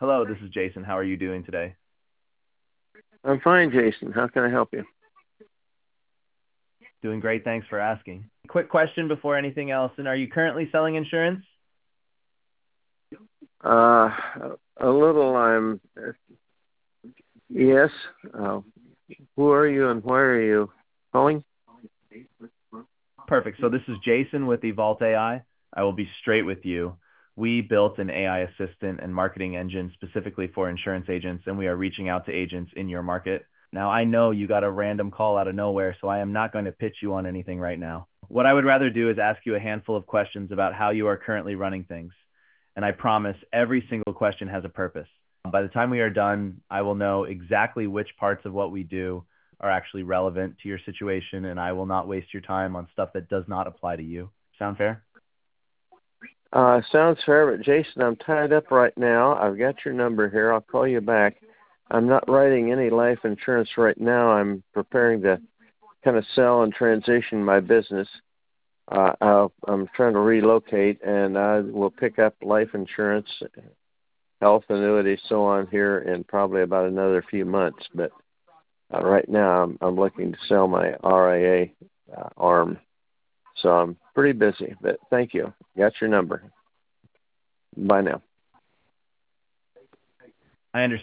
Hello, this is Jason. How are you doing today? I'm fine, Jason. How can I help you? Doing great, thanks for asking. Quick question before anything else, and are you currently selling insurance? A little. Yes. Who are you and where are you calling? Perfect. So this is Jason with Evault AI. I will be straight with you. We built an AI assistant and marketing engine specifically for insurance agents, and we are reaching out to agents in your market. Now, I know you got a random call out of nowhere, so I am not going to pitch you on anything right now. What I would rather do is ask you a handful of questions about how you are currently running things. And I promise every single question has a purpose. By the time we are done, I will know exactly which parts of what we do are actually relevant to your situation, and I will not waste your time on stuff that does not apply to you. Sound fair? Sounds fair, but Jason, I'm tied up right now. I've got your number here. I'll call you back. I'm not writing any life insurance right now. I'm preparing to kind of sell and transition my business. I'm trying to relocate, and I will pick up life insurance, health annuity, so on here in probably about another few months. But right now, I'm looking to sell my RIA arm. So I'm pretty busy, but thank you. Got your number. Bye now. I understand.